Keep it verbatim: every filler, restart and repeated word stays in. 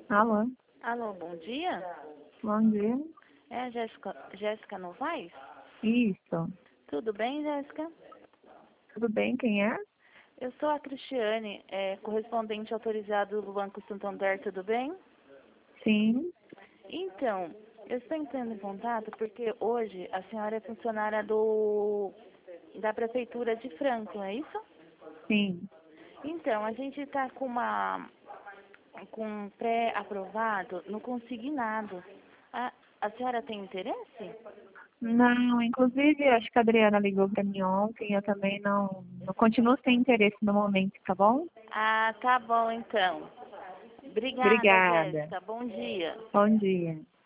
Alô, Alô, bom dia. bom dia. É a Jéssica, Jéssica Novaes? Isso. Tudo bem, Jéssica? Tudo bem, quem é? Eu sou a Cristiane, é, correspondente autorizado do Banco Santander, tudo bem? Sim, Então, eu estou entrando em contato porque hoje a senhora é funcionária do da Prefeitura de Franco, não é isso? sim. Então, a gente está com uma com um pré-aprovado no consignado. A, a senhora tem interesse? Não, inclusive, acho que a Adriana ligou para mim ontem, eu também não, não continuo sem interesse no momento, tá bom? Ah, tá bom então. Obrigada, Obrigada. Jéssica. Bom dia. Bom dia.